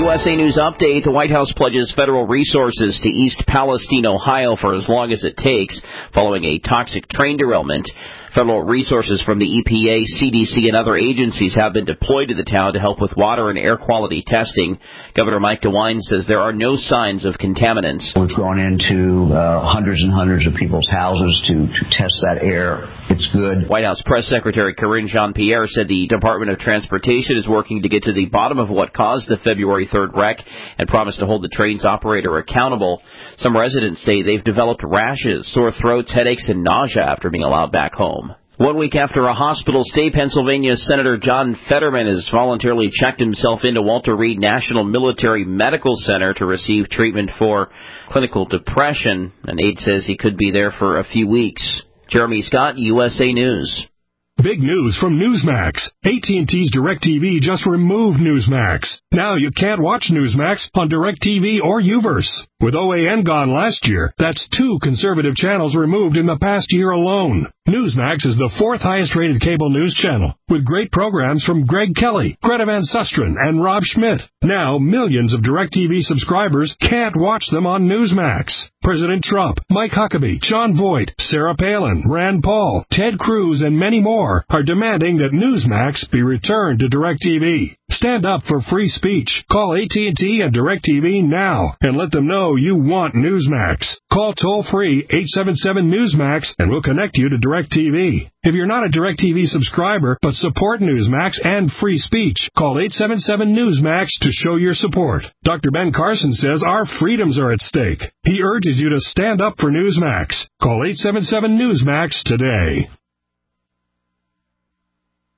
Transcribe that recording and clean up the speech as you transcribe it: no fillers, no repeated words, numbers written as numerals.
USA News Update. The White House pledges federal resources to East Palestine, Ohio for as long as it takes following a toxic train derailment. Federal resources from the EPA, CDC, and other agencies have been deployed to the town to help with water and air quality testing. Governor Mike DeWine says there are no signs of contaminants. We've gone into hundreds and hundreds of people's houses to test that air. It's good. White House Press Secretary Karine Jean-Pierre said the Department of Transportation is working to get to the bottom of what caused the February 3rd wreck and promised to hold the train's operator accountable. Some residents say they've developed rashes, sore throats, headaches, and nausea after being allowed back home. 1 week after a hospital stay, Pennsylvania Senator John Fetterman has voluntarily checked himself into Walter Reed National Military Medical Center to receive treatment for clinical depression. An aide says he could be there for a few weeks. Jeremy Scott, USA News. Big news from Newsmax. AT&T's DirecTV just removed Newsmax. Now you can't watch Newsmax on DirecTV or Uverse. With OAN gone last year, that's 2 conservative channels removed in the past year alone. Newsmax is the 4th highest-rated cable news channel, with great programs from Greg Kelly, Greta Van Susteren, and Rob Schmidt. Now, millions of DirecTV subscribers can't watch them on Newsmax. President Trump, Mike Huckabee, John Voight, Sarah Palin, Rand Paul, Ted Cruz, and many more are demanding that Newsmax be returned to DirecTV. Stand up for free speech. Call AT&T and DirecTV now and let them know you want Newsmax. Call toll-free 877-NEWSMAX and we'll connect you to DirecTV. If you're not a DirecTV subscriber but support Newsmax and free speech, call 877-NEWSMAX to show your support. Dr. Ben Carson says our freedoms are at stake. He urges you to stand up for Newsmax. Call 877-NEWSMAX today.